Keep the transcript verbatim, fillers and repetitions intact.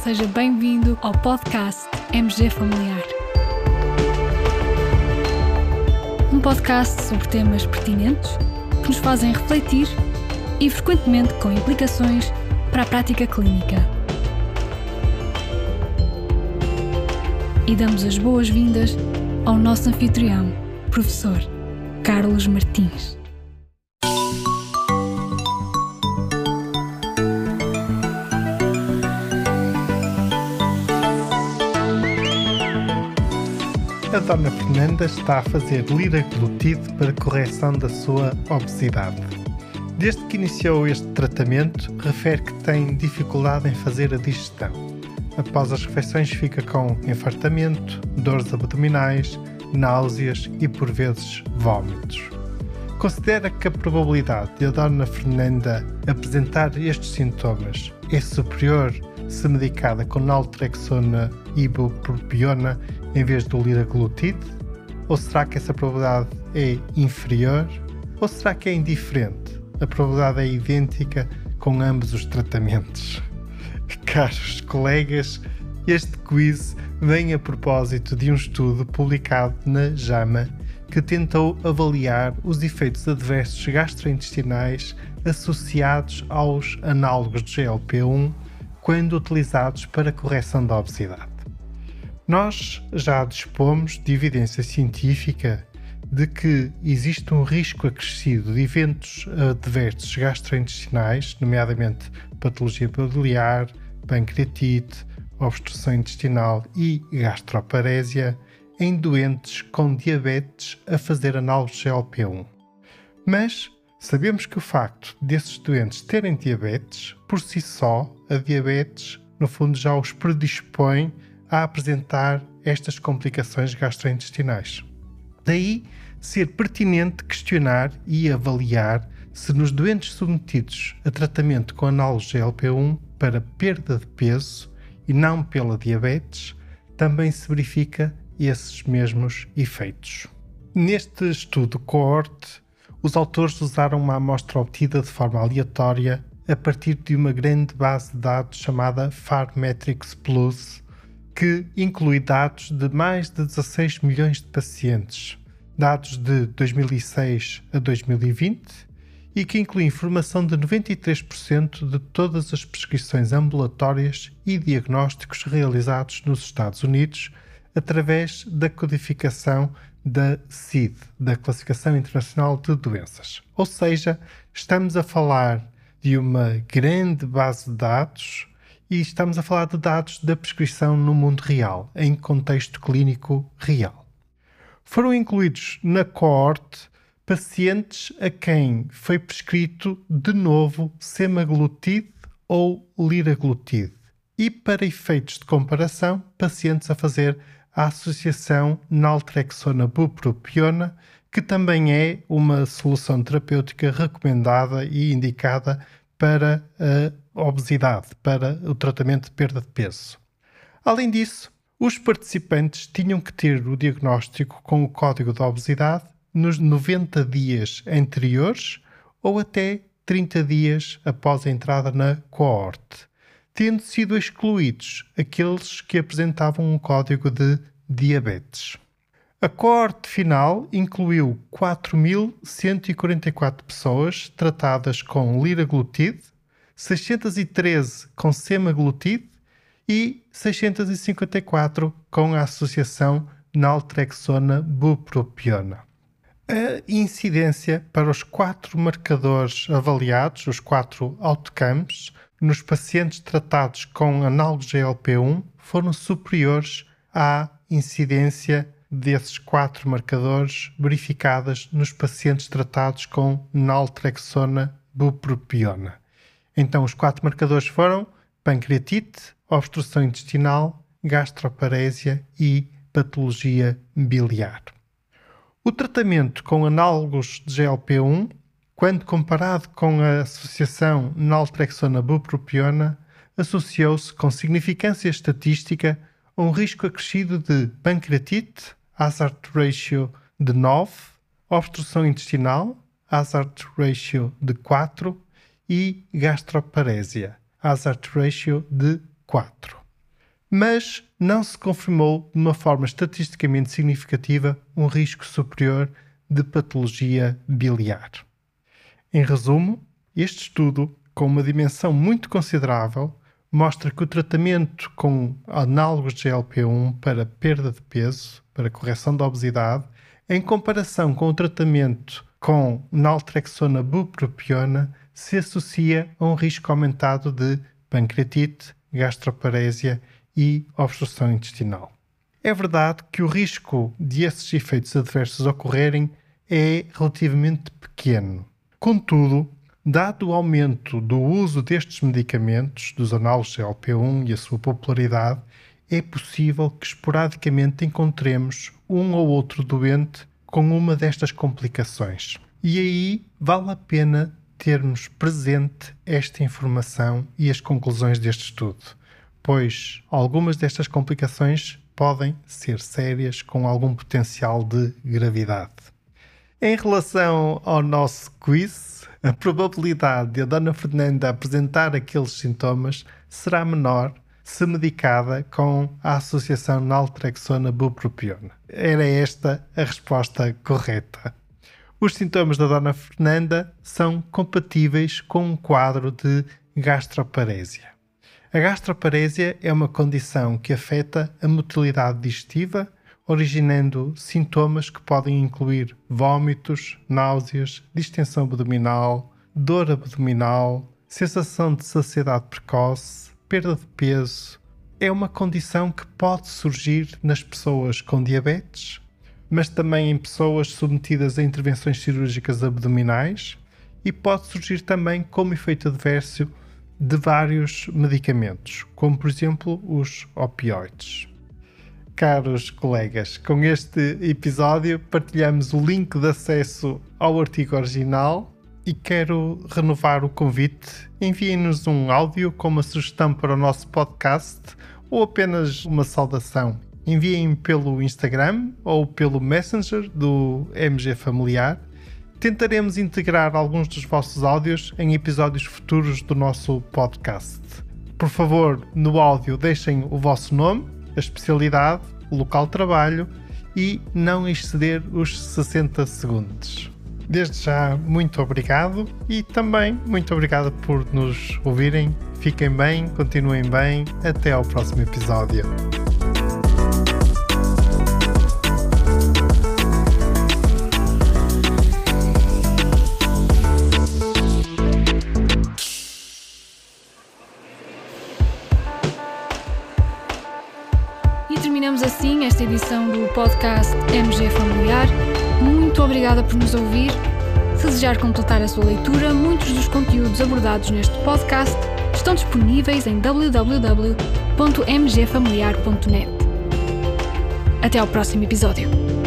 seja bem-vindo ao podcast M G Familiar. Um podcast sobre temas pertinentes que nos fazem refletir e frequentemente com implicações para a prática clínica. E damos as boas-vindas ao nosso anfitrião, professor Carlos Martins. A Dona Fernanda está a fazer liraglutide para correção da sua obesidade. Desde que iniciou este tratamento, refere que tem dificuldade em fazer a digestão. Após as refeições fica com enfartamento, dores abdominais, náuseas e, por vezes, vômitos. Considera que a probabilidade de a Dona Fernanda apresentar estes sintomas é superior se medicada com naltrexona e ibupropiona em vez do liraglutide? Ou será que essa probabilidade é inferior? Ou será que é indiferente? A probabilidade é idêntica com ambos os tratamentos. Caros colegas, este quiz vem a propósito de um estudo publicado na JAMA que tentou avaliar os efeitos adversos gastrointestinais associados aos análogos de G L P um quando utilizados para correção da obesidade. Nós já dispomos de evidência científica de que existe um risco acrescido de eventos adversos gastrointestinais, nomeadamente patologia biliar, pancreatite, obstrução intestinal e gastroparésia, em doentes com diabetes a fazer análogos de G L P um. Mas sabemos que o facto desses doentes terem diabetes, por si só, a diabetes, no fundo, já os predispõe a apresentar estas complicações gastrointestinais. Daí ser pertinente questionar e avaliar se nos doentes submetidos a tratamento com análogos de G L P um para perda de peso e não pela diabetes, também se verifica esses mesmos efeitos. Neste estudo coorte, os autores usaram uma amostra obtida de forma aleatória a partir de uma grande base de dados chamada PharMetrics Plus, que inclui dados de mais de dezasseis milhões de pacientes, dados de dois mil e seis a dois mil e vinte, e que inclui informação de noventa e três por cento de todas as prescrições ambulatórias e diagnósticos realizados nos Estados Unidos através da codificação da C I D, da Classificação Internacional de Doenças. Ou seja, estamos a falar de uma grande base de dados e estamos a falar de dados da prescrição no mundo real, em contexto clínico real. Foram incluídos na coorte pacientes a quem foi prescrito de novo semaglutide ou liraglutide e, para efeitos de comparação, pacientes a fazer a associação naltrexona-bupropiona, que também é uma solução terapêutica recomendada e indicada para a obesidade, para o tratamento de perda de peso. Além disso, os participantes tinham que ter o diagnóstico com o código da obesidade nos noventa dias anteriores ou até trinta dias após a entrada na coorte, tendo sido excluídos aqueles que apresentavam um código de diabetes. A coorte final incluiu quatro mil cento e quarenta e quatro pessoas tratadas com liraglutide, seiscentos e treze com semaglutide e seiscentos e cinquenta e quatro com a associação naltrexona-bupropiona. A incidência para os quatro marcadores avaliados, os quatro outcomes, nos pacientes tratados com análogos de G L P um foram superiores à incidência desses quatro marcadores verificadas nos pacientes tratados com naltrexona-bupropiona. Então, os quatro marcadores foram pancreatite, obstrução intestinal, gastroparésia e patologia biliar. O tratamento com análogos de G L P um, quando comparado com a associação naltrexona-bupropiona, associou-se com significância estatística a um risco acrescido de pancreatite, hazard ratio de nove, obstrução intestinal, hazard ratio de quatro e gastroparésia, hazard ratio de quatro. mas não se confirmou de uma forma estatisticamente significativa um risco superior de patologia biliar. Em resumo, este estudo, com uma dimensão muito considerável, mostra que o tratamento com análogos de G L P um para perda de peso, para correção da obesidade, em comparação com o tratamento com naltrexona bupropiona, se associa a um risco aumentado de pancreatite, gastroparésia e obstrução intestinal. É verdade que o risco de esses efeitos adversos ocorrerem é relativamente pequeno. Contudo, dado o aumento do uso destes medicamentos, dos análogos G L P um e a sua popularidade, é possível que esporadicamente encontremos um ou outro doente com uma destas complicações. E aí vale a pena termos presente esta informação e as conclusões deste estudo, pois algumas destas complicações podem ser sérias com algum potencial de gravidade. Em relação ao nosso quiz, a probabilidade de a Dona Fernanda apresentar aqueles sintomas será menor se medicada com a associação naltrexona bupropiona. Era esta a resposta correta. Os sintomas da Dona Fernanda são compatíveis com um quadro de gastroparésia. A gastroparésia é uma condição que afeta a motilidade digestiva, originando sintomas que podem incluir vômitos, náuseas, distensão abdominal, dor abdominal, sensação de saciedade precoce, perda de peso. É uma condição que pode surgir nas pessoas com diabetes, mas também em pessoas submetidas a intervenções cirúrgicas abdominais e pode surgir também como efeito adverso de vários medicamentos, como por exemplo os opioides. Caros colegas, com este episódio partilhamos o link de acesso ao artigo original e quero renovar o convite. Enviem-nos um áudio com uma sugestão para o nosso podcast ou apenas uma saudação. Enviem pelo Instagram ou pelo Messenger do M G Familiar. Tentaremos integrar alguns dos vossos áudios em episódios futuros do nosso podcast. Por favor, no áudio deixem o vosso nome, a especialidade, o local de trabalho e não exceder os sessenta segundos. Desde já, muito obrigado e também muito obrigado por nos ouvirem. Fiquem bem, continuem bem. Até ao próximo episódio. E terminamos assim esta edição do podcast M G Familiar. Muito obrigada por nos ouvir. Se desejar completar a sua leitura, muitos dos conteúdos abordados neste podcast estão disponíveis em w w w ponto m g familiar ponto net. Até ao próximo episódio.